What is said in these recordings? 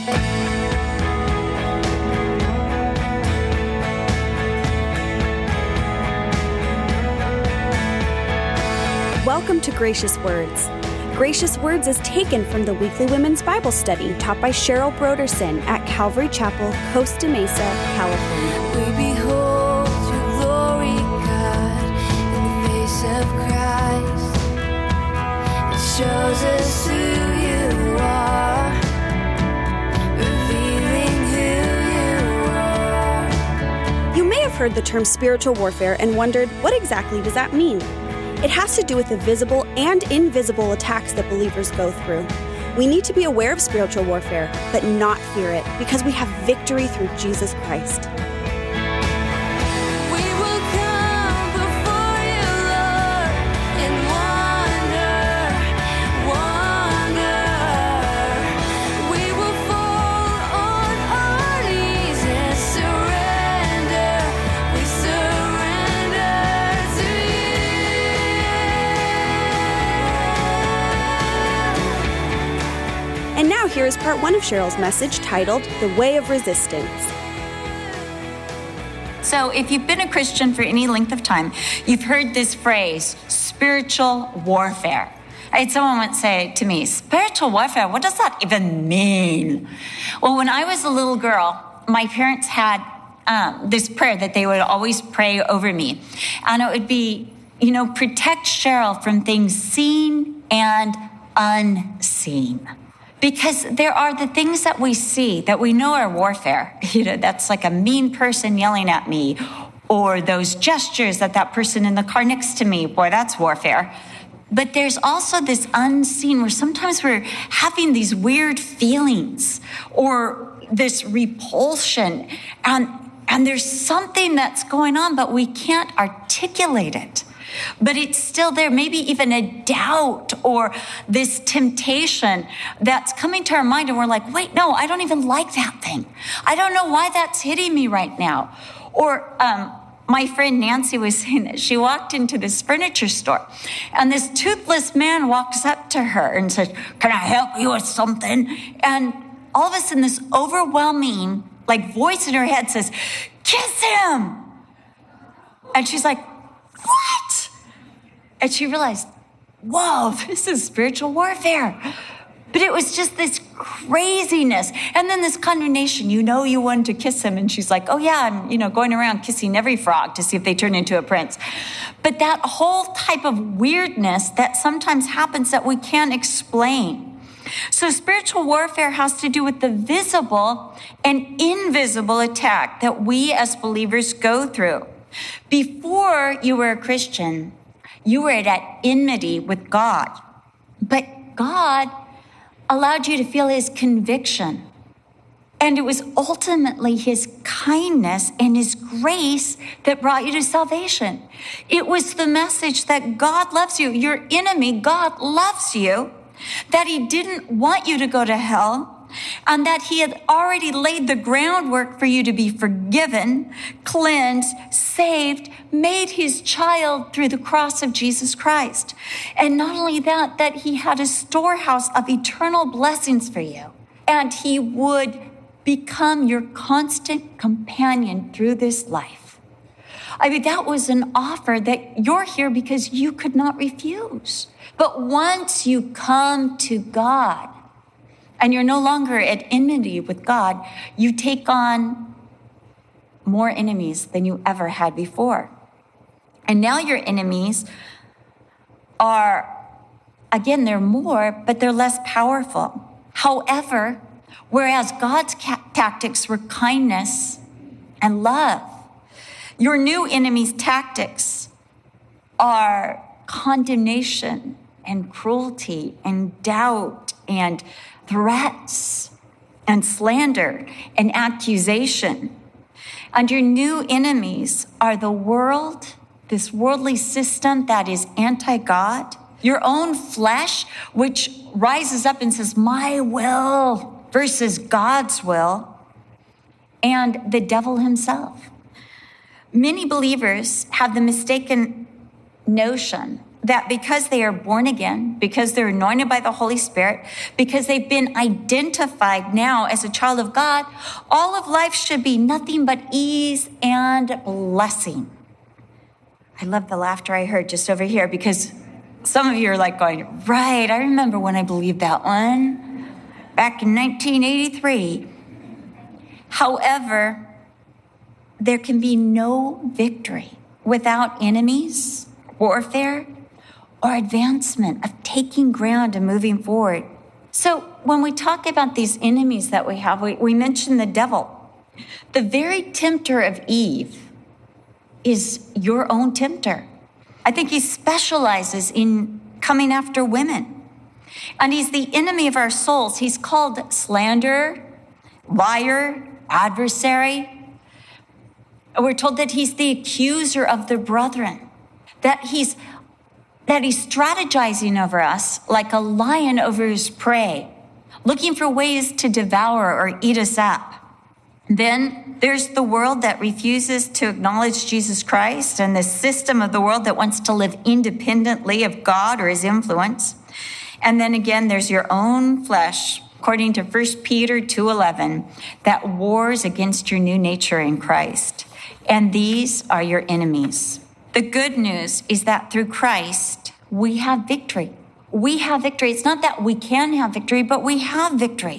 Welcome to Gracious Words. Gracious Words is taken from the weekly women's Bible study taught by Cheryl Broderson at Calvary Chapel, Costa Mesa, California. We behold your glory, God, in the face of Christ. It shows us who you are, revealing who you are. You may have heard the term spiritual warfare and wondered, what exactly does that mean? It has to do with the visible and invisible attacks that believers go through. We need to be aware of spiritual warfare, but not fear it, because we have victory through Jesus Christ. We will come before you, Lord, in wonder. We will fall on our knees and surrender. We surrender to you. And now here is part 1 of Cheryl's message titled, The Way of Resistance. So if you've been a Christian for any length of time, you've heard this phrase, spiritual warfare. I had someone once say to me, spiritual warfare, what does that even mean? Well, when I was a little girl, my parents had this prayer that they would always pray over me. And it would be, protect Cheryl from things seen and unseen. Because there are the things that we see that we know are warfare. That's like a mean person yelling at me, or those gestures that person in the car next to me. Boy, that's warfare. But there's also this unseen where sometimes we're having these weird feelings or this repulsion, and there's something that's going on, but we can't articulate it. But it's still there, maybe even a doubt or this temptation that's coming to our mind, and we're like, wait, no, I don't even like that thing. I don't know why that's hitting me right now. Or my friend Nancy was saying that she walked into this furniture store, and this toothless man walks up to her and says, can I help you with something? And all of a sudden, this overwhelming voice in her head says, kiss him. And she's like, what? And she realized, whoa, this is spiritual warfare. But it was just this craziness. And then this condemnation, you wanted to kiss him. And she's like, oh yeah, I'm, going around kissing every frog to see if they turn into a prince. But that whole type of weirdness that sometimes happens that we can't explain. So spiritual warfare has to do with the visible and invisible attack that we as believers go through. Before you were a Christian, you were at enmity with God. But God allowed you to feel his conviction. And it was ultimately his kindness and his grace that brought you to salvation. It was the message that God loves you. Your enemy, God loves you. That he didn't want you to go to hell. And that he had already laid the groundwork for you to be forgiven, cleansed, saved, made his child through the cross of Jesus Christ. And not only that, that he had a storehouse of eternal blessings for you. And he would become your constant companion through this life. That was an offer that you're here because you could not refuse. But once you come to God, and you're no longer at enmity with God, you take on more enemies than you ever had before. And now your enemies are, again, they're more, but they're less powerful. However, whereas God's tactics were kindness and love, your new enemy's tactics are condemnation and cruelty and doubt and threats and slander and accusation. And your new enemies are the world, this worldly system that is anti-God, your own flesh, which rises up and says, my will versus God's will, and the devil himself. Many believers have the mistaken notion that because they are born again, because they're anointed by the Holy Spirit, because they've been identified now as a child of God, all of life should be nothing but ease and blessing. I love the laughter I heard just over here, because some of you are like going, right, I remember when I believed that one back in 1983. However, there can be no victory without enemies, warfare, or advancement of taking ground and moving forward. So when we talk about these enemies that we have, we mention the devil. The very tempter of Eve is your own tempter. I think he specializes in coming after women. And he's the enemy of our souls. He's called slanderer, liar, adversary. We're told that he's the accuser of the brethren, that he's strategizing over us like a lion over his prey, looking for ways to devour or eat us up. Then there's the world that refuses to acknowledge Jesus Christ, and the system of the world that wants to live independently of God or his influence. And then again, there's your own flesh, according to 1 Peter 2:11, that wars against your new nature in Christ. And these are your enemies. The good news is that through Christ, we have victory. We have victory. It's not that we can have victory, but we have victory.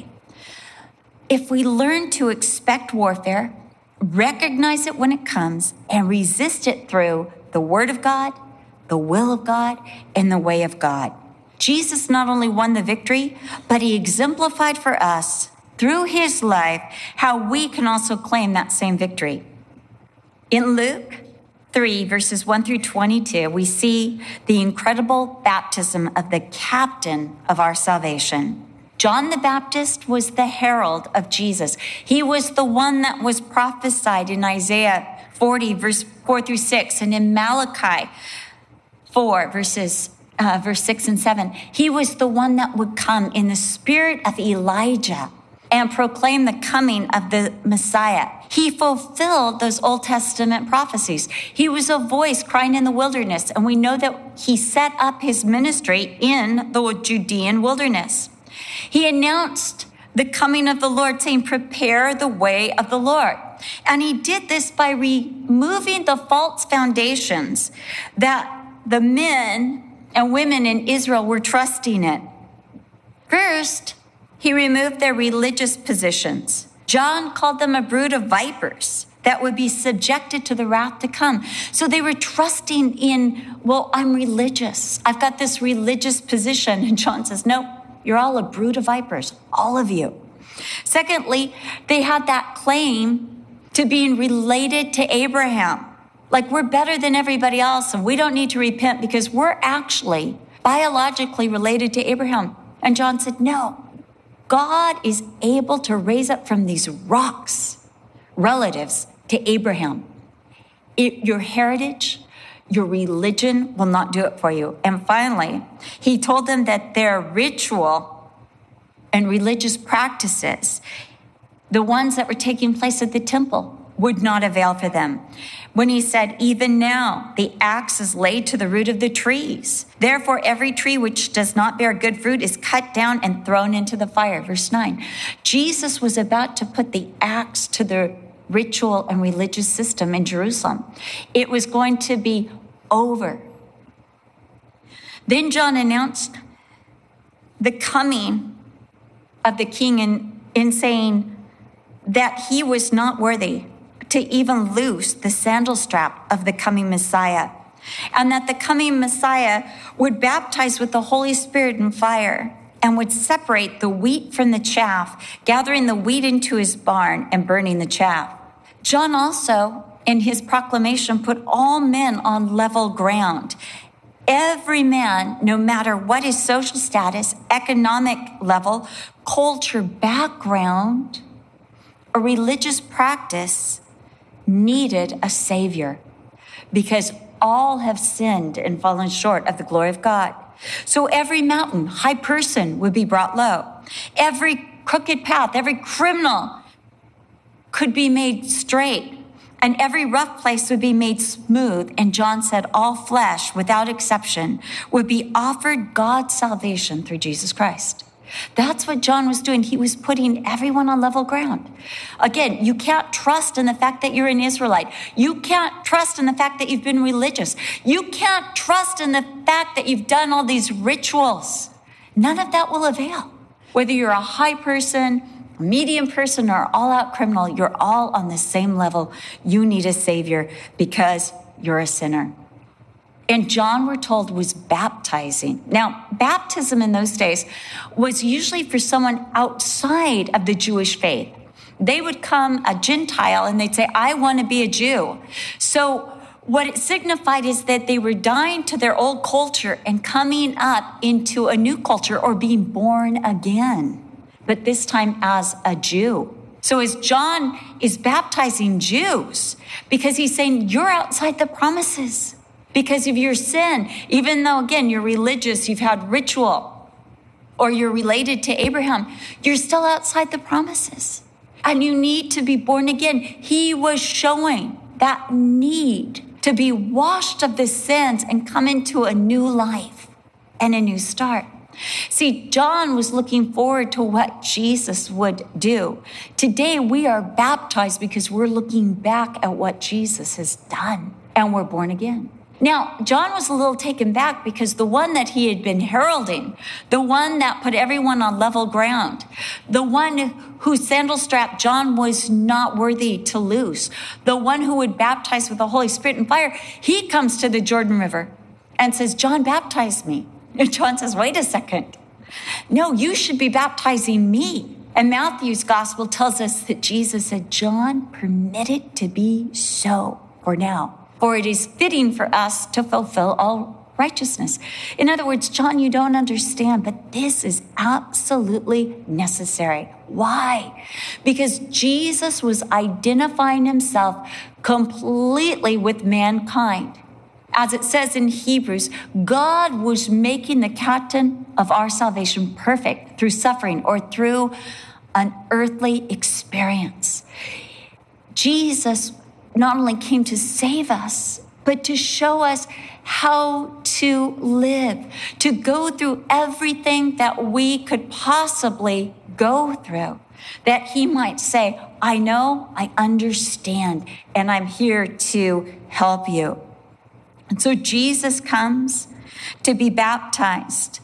If we learn to expect warfare, recognize it when it comes, and resist it through the Word of God, the will of God, and the way of God. Jesus not only won the victory, but he exemplified for us through his life how we can also claim that same victory. In Luke 3, verses 1 through 22, we see the incredible baptism of the captain of our salvation. John the Baptist was the herald of Jesus. He was the one that was prophesied in Isaiah 40, verse 4 through 6, and in Malachi 4, verse 6 and 7. He was the one that would come in the spirit of Elijah and proclaim the coming of the Messiah. He fulfilled those Old Testament prophecies. He was a voice crying in the wilderness, and we know that he set up his ministry in the Judean wilderness. He announced the coming of the Lord, saying, prepare the way of the Lord. And he did this by removing the false foundations that the men and women in Israel were trusting in. First, he removed their religious positions. John called them a brood of vipers that would be subjected to the wrath to come. So they were trusting in, well, I'm religious. I've got this religious position. And John says, no, you're all a brood of vipers, all of you. Secondly, they had that claim to being related to Abraham. Like we're better than everybody else and we don't need to repent because we're actually biologically related to Abraham. And John said, no, God is able to raise up from these rocks relatives to Abraham. Your heritage, your religion will not do it for you. And finally, he told them that their ritual and religious practices, the ones that were taking place at the temple, would not avail for them. When he said, even now, the axe is laid to the root of the trees. Therefore, every tree which does not bear good fruit is cut down and thrown into the fire. Verse 9. Jesus was about to put the axe to the ritual and religious system in Jerusalem. It was going to be over. Then John announced the coming of the king in saying that he was not worthy to even loose the sandal strap of the coming Messiah, and that the coming Messiah would baptize with the Holy Spirit and fire and would separate the wheat from the chaff, gathering the wheat into his barn and burning the chaff. John also, in his proclamation, put all men on level ground. Every man, no matter what his social status, economic level, culture, background, or religious practice, needed a savior because all have sinned and fallen short of the glory of God. So every mountain, high person would be brought low. Every crooked path, every criminal could be made straight. And every rough place would be made smooth. And John said all flesh, without exception, would be offered God's salvation through Jesus Christ. That's what John was doing. He was putting everyone on level ground. Again, you can't trust in the fact that you're an Israelite. You can't trust in the fact that you've been religious. You can't trust in the fact that you've done all these rituals. None of that will avail. Whether you're a high person, medium person, or all-out criminal, you're all on the same level. You need a savior because you're a sinner. And John, we're told, was baptizing. Now, baptism in those days was usually for someone outside of the Jewish faith. They would come, a Gentile, and they'd say, I want to be a Jew. So what it signified is that they were dying to their old culture and coming up into a new culture or being born again, but this time as a Jew. So as John is baptizing Jews, because he's saying, you're outside the promises because of your sin. Even though, again, you're religious, you've had ritual, or you're related to Abraham, you're still outside the promises. And you need to be born again. He was showing that need to be washed of the sins and come into a new life and a new start. See, John was looking forward to what Jesus would do. Today, we are baptized because we're looking back at what Jesus has done, and we're born again. Now, John was a little taken back because the one that he had been heralding, the one that put everyone on level ground, the one whose sandal strap John was not worthy to loose, the one who would baptize with the Holy Spirit and fire, he comes to the Jordan River and says, John, baptize me. And John says, wait a second. No, you should be baptizing me. And Matthew's gospel tells us that Jesus said, John, permit it to be so for now. For it is fitting for us to fulfill all righteousness. In other words, John, you don't understand, but this is absolutely necessary. Why? Because Jesus was identifying himself completely with mankind. As it says in Hebrews, God was making the captain of our salvation perfect through suffering or through an earthly experience. Jesus not only came to save us, but to show us how to live, to go through everything that we could possibly go through, that he might say, I know, I understand, and I'm here to help you. And so Jesus comes to be baptized.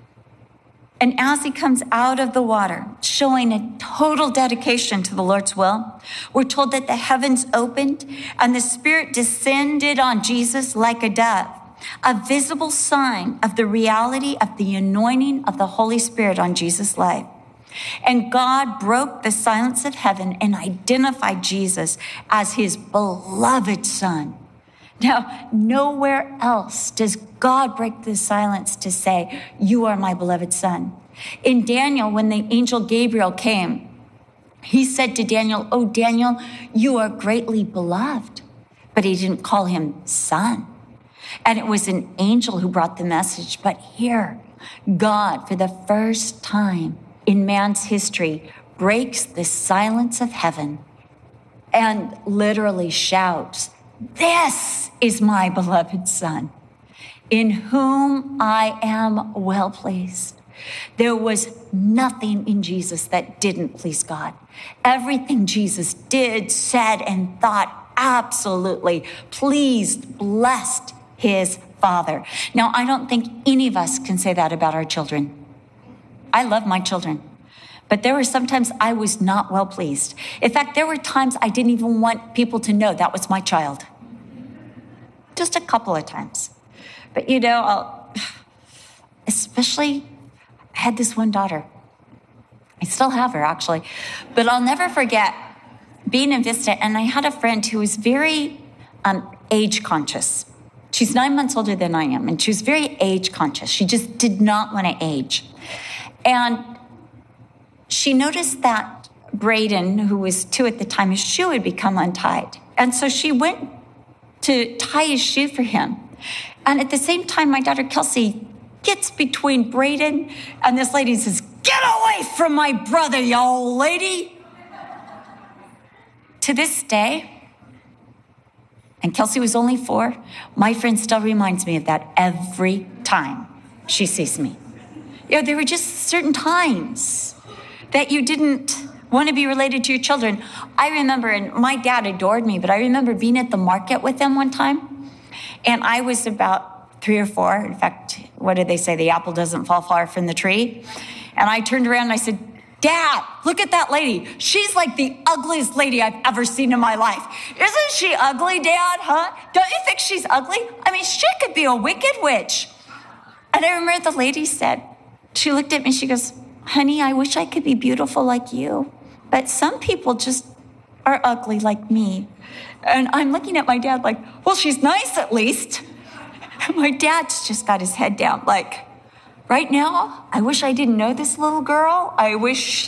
And as he comes out of the water, showing a total dedication to the Lord's will, we're told that the heavens opened and the Spirit descended on Jesus like a dove, a visible sign of the reality of the anointing of the Holy Spirit on Jesus' life. And God broke the silence of heaven and identified Jesus as his beloved Son. Now, nowhere else does God break the silence to say, you are my beloved Son. In Daniel, when the angel Gabriel came, he said to Daniel, oh, Daniel, you are greatly beloved. But he didn't call him son. And it was an angel who brought the message. But here, God, for the first time in man's history, breaks the silence of heaven and literally shouts, this is my beloved Son, in whom I am well pleased. There was nothing in Jesus that didn't please God. Everything Jesus did, said, and thought absolutely pleased, blessed his Father. Now, I don't think any of us can say that about our children. I love my children. But there were sometimes I was not well pleased. In fact, there were times I didn't even want people to know that was my child. Just a couple of times. But especially, I had this one daughter. I still have her, actually. But I'll never forget being in Vista, and I had a friend who was very age conscious. She's 9 months older than I am, and she was very age conscious. She just did not want to age. And she noticed that Braden, who was 2 at the time, his shoe had become untied. And so she went to tie his shoe for him. And at the same time, my daughter Kelsey gets between Braden and this lady and says, get away from my brother, you old lady. To this day, and Kelsey was only 4, my friend still reminds me of that every time she sees me. There were just certain times that you didn't want to be related to your children. I remember, and my dad adored me, but I remember being at the market with them one time, and I was about 3 or 4. In fact, what did they say? The apple doesn't fall far from the tree. And I turned around and I said, Dad, look at that lady. She's like the ugliest lady I've ever seen in my life. Isn't she ugly, Dad, huh? Don't you think she's ugly? I mean, she could be a wicked witch. And I remember the lady said, she looked at me, she goes, honey, I wish I could be beautiful like you, but some people just are ugly like me. And I'm looking at my dad like, well, she's nice at least. And my dad's just got his head down like, right now, I wish I didn't know this little girl. I wish,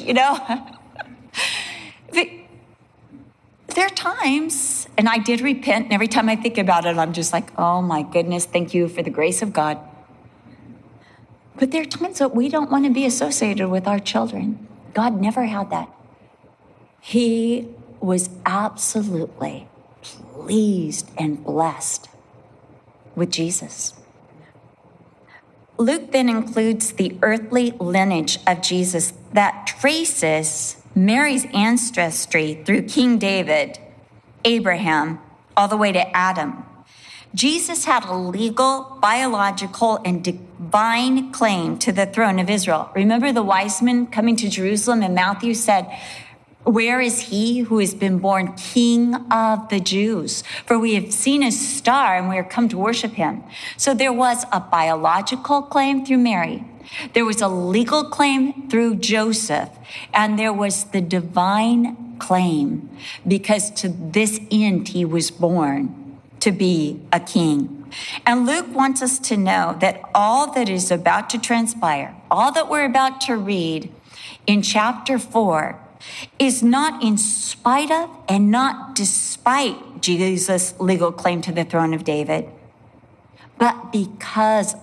There are times, and I did repent, and every time I think about it, I'm just like, oh my goodness, thank you for the grace of God. But there are times that we don't want to be associated with our children. God never had that. He was absolutely pleased and blessed with Jesus. Luke then includes the earthly lineage of Jesus that traces Mary's ancestry through King David, Abraham, all the way to Adam. Jesus had a legal, biological, and divine claim to the throne of Israel. Remember the wise men coming to Jerusalem, and Matthew said, where is he who has been born King of the Jews? For we have seen his star and we are come to worship him. So there was a biological claim through Mary. There was a legal claim through Joseph. And there was the divine claim because to this end he was born to be a king. And Luke wants us to know that all that is about to transpire, all that we're about to read in chapter 4, is not in spite of and not despite Jesus' legal claim to the throne of David, but because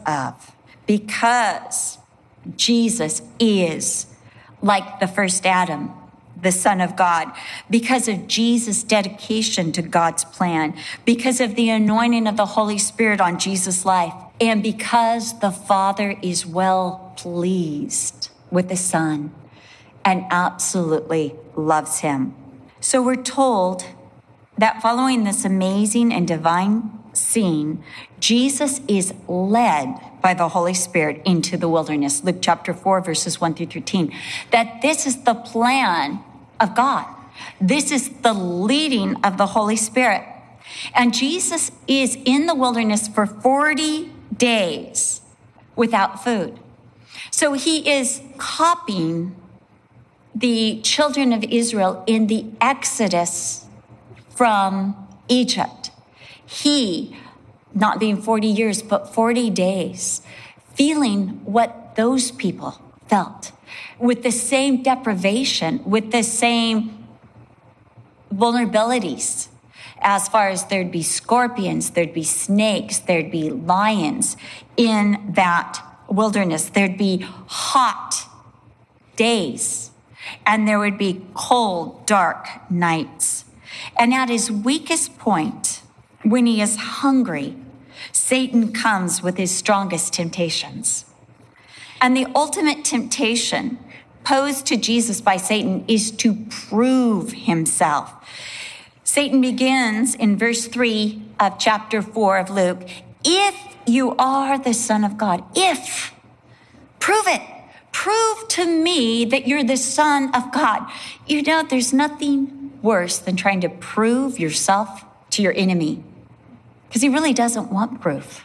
Jesus is like the first Adam, the Son of God, because of Jesus' dedication to God's plan, because of the anointing of the Holy Spirit on Jesus' life, and because the Father is well pleased with the Son and absolutely loves him. So we're told that following this amazing and divine scene, Jesus is led by the Holy Spirit into the wilderness. Luke chapter 4, verses 1 through 13. That this is the plan of God. This is the leading of the Holy Spirit. And Jesus is in the wilderness for 40 days without food. So he is copying the children of Israel in the Exodus from Egypt. He, not being 40 years, but 40 days, feeling what those people felt, with the same deprivation, with the same vulnerabilities, as far as there'd be scorpions, there'd be snakes, there'd be lions in that wilderness. There'd be hot days, and there would be cold, dark nights. And at his weakest point, when he is hungry, Satan comes with his strongest temptations. And the ultimate temptation posed to Jesus by Satan is to prove himself. Satan begins in verse 3 of chapter 4 of Luke, if you are the Son of God, if, prove it. Prove to me that you're the Son of God. You know, there's nothing worse than trying to prove yourself to your enemy, because he really doesn't want proof.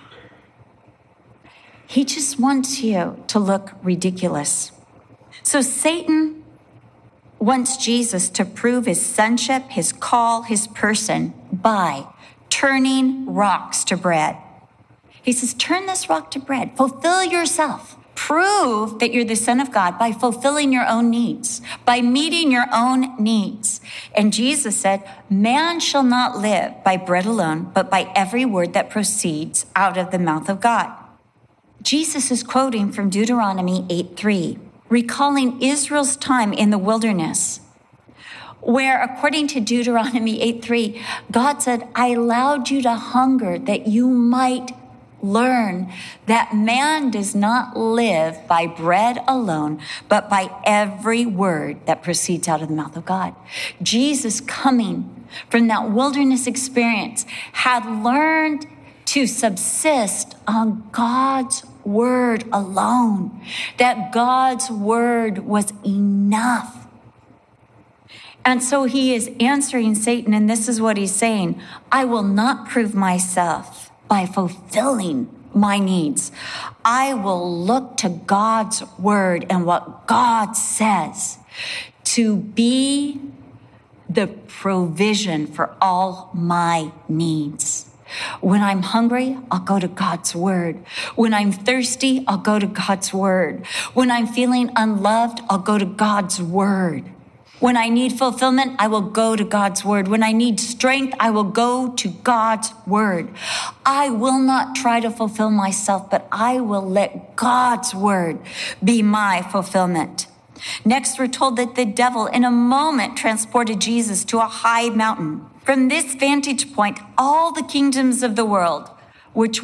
He just wants you to look ridiculous. So Satan wants Jesus to prove his sonship, his call, his person by turning rocks to bread. He says, turn this rock to bread. Fulfill yourself. Prove that you're the Son of God by fulfilling your own needs, by meeting your own needs. And Jesus said, man shall not live by bread alone, but by every word that proceeds out of the mouth of God. Jesus is quoting from Deuteronomy 8:3, recalling Israel's time in the wilderness, where according to Deuteronomy 8:3, God said, I allowed you to hunger that you might learn that man does not live by bread alone, but by every word that proceeds out of the mouth of God. Jesus, coming from that wilderness experience, had learned to subsist on God's word alone, that God's word was enough. And so he is answering Satan, and this is what he's saying: I will not prove myself by fulfilling my needs. I will look to God's word and what God says to be the provision for all my needs. When I'm hungry, I'll go to God's word. When I'm thirsty, I'll go to God's word. When I'm feeling unloved, I'll go to God's word. When I need fulfillment, I will go to God's word. When I need strength, I will go to God's word. I will not try to fulfill myself, but I will let God's word be my fulfillment. Next, we're told that the devil in a moment transported Jesus to a high mountain. From this vantage point, all the kingdoms of the world, which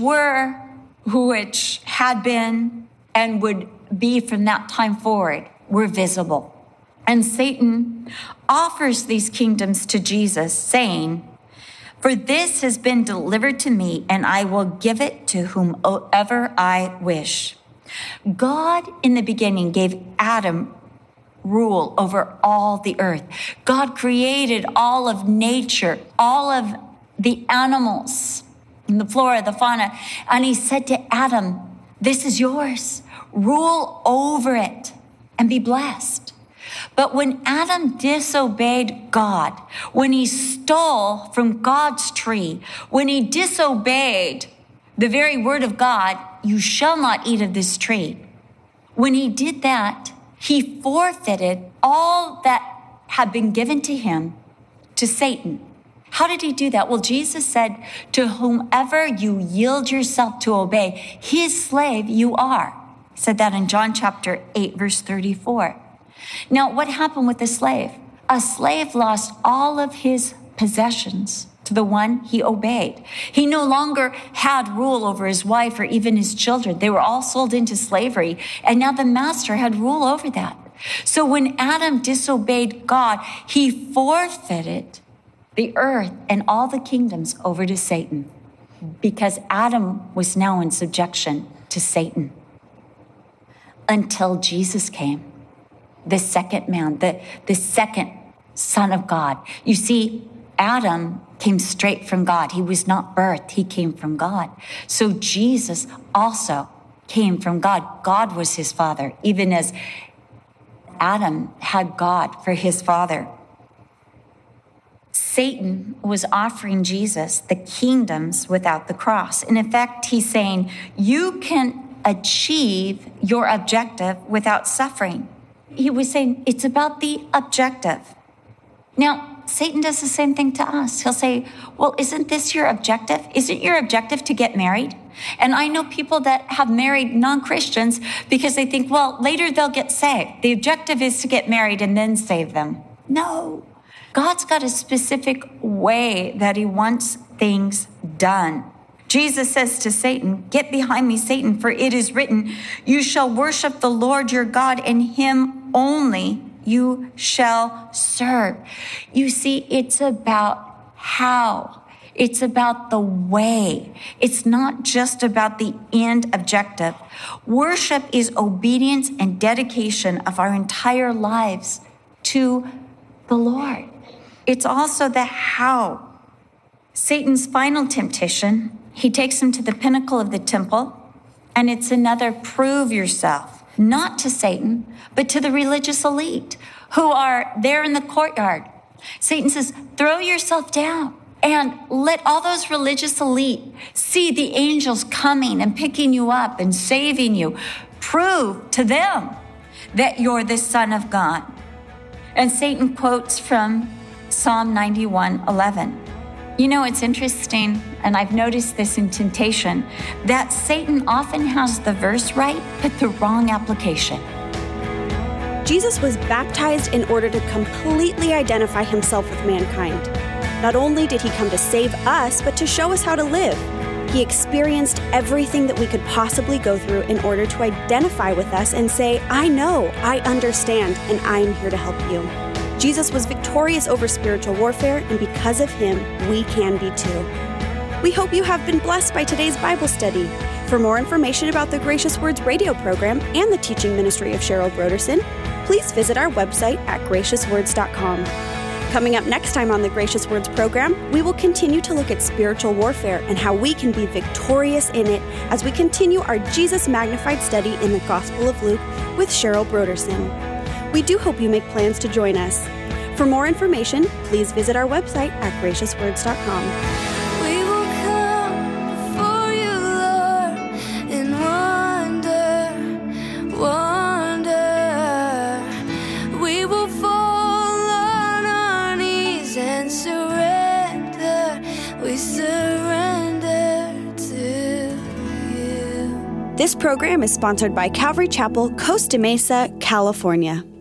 had been, and would be from that time forward, were visible. And Satan offers these kingdoms to Jesus, saying, for this has been delivered to me, and I will give it to whomever I wish. God in the beginning gave Adam rule over all the earth. God created all of nature, all of the animals, and the flora, the fauna. And he said to Adam, this is yours. Rule over it and be blessed. But when Adam disobeyed God, when he stole from God's tree, when he disobeyed the very word of God, you shall not eat of this tree. When he did that, he forfeited all that had been given to him to Satan. How did he do that? Well, Jesus said, to whomever you yield yourself to obey, his slave you are. He said that in John chapter 8, verse 34. Now, what happened with the slave? A slave lost all of his possessions to the one he obeyed. He no longer had rule over his wife or even his children. They were all sold into slavery, and now the master had rule over that. So when Adam disobeyed God, he forfeited the earth and all the kingdoms over to Satan, because Adam was now in subjection to Satan. Until Jesus came. The second man, the second Son of God. You see, Adam came straight from God. He was not birthed. He came from God. So Jesus also came from God. God was his father, even as Adam had God for his father. Satan was offering Jesus the kingdoms without the cross. In effect, he's saying, you can achieve your objective without suffering. He was saying it's about the objective. Now, Satan does the same thing to us. He'll say, well, isn't this your objective? Isn't your objective to get married? And I know people that have married non-Christians because they think, well, later they'll get saved. The objective is to get married and then save them. No, God's got a specific way that he wants things done. Jesus says to Satan, get behind me, Satan, for it is written, you shall worship the Lord your God, and him only you shall serve. You see, it's about how. It's about the way. It's not just about the end objective. Worship is obedience and dedication of our entire lives to the Lord. It's also the how. Satan's final temptation, he takes him to the pinnacle of the temple, and it's another prove yourself, not to Satan, but to the religious elite who are there in the courtyard. Satan says, throw yourself down and let all those religious elite see the angels coming and picking you up and saving you. Prove to them that you're the Son of God. And Satan quotes from Psalm 91:11. You know, it's interesting, and I've noticed this in temptation, that Satan often has the verse right, but the wrong application. Jesus was baptized in order to completely identify himself with mankind. Not only did he come to save us, but to show us how to live. He experienced everything that we could possibly go through in order to identify with us and say, I know, I understand, and I'm here to help you. Jesus was victorious over spiritual warfare, and because of him, we can be too. We hope you have been blessed by today's Bible study. For more information about the Gracious Words radio program and the teaching ministry of Cheryl Broderson, please visit our website at graciouswords.com. Coming up next time on the Gracious Words program, we will continue to look at spiritual warfare and how we can be victorious in it as we continue our Jesus Magnified study in the Gospel of Luke with Cheryl Broderson. We do hope you make plans to join us. For more information, please visit our website at graciouswords.com. We will come before you, Lord, in wonder. We will fall on our knees and surrender. We surrender to you. This program is sponsored by Calvary Chapel, Costa Mesa, California.